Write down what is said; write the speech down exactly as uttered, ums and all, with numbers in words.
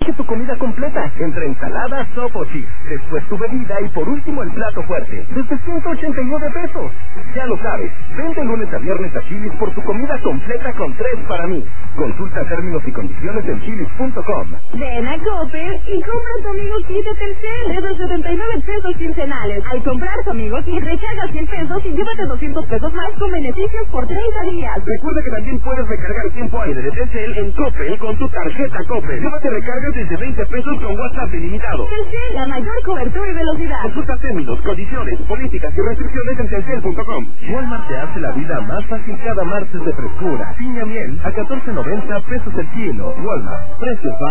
elige tu comida completa, entre ensaladas, sopa o chips. Después tu bebida y por último el plato fuerte, desde ciento ochenta y nueve pesos. Ya lo sabes, vente lunes a viernes a Chili's por tu comida completa con tres para mí. Consulta términos y condiciones en chilis punto com. Ven a Coppel y compra tu amigo kit de Telcel desde setenta y nueve pesos quincenales. Al comprar tu amigo kit, recarga cien pesos y llévate doscientos pesos más con beneficios por treinta días. Recuerda que también puedes recargar tiempo aire de Telcel en Coppel con tu tarjeta Coppel. Llévate recargas desde veinte pesos con WhatsApp ilimitado. Telcel, la mayor cobertura y velocidad. Consulta términos, condiciones, políticas y restricciones en telcel punto com. Walmart te hace la vida más fácil cada martes de frescura. Piña miel a catorce noventa pesos el kilo. Walmart, precios bajos.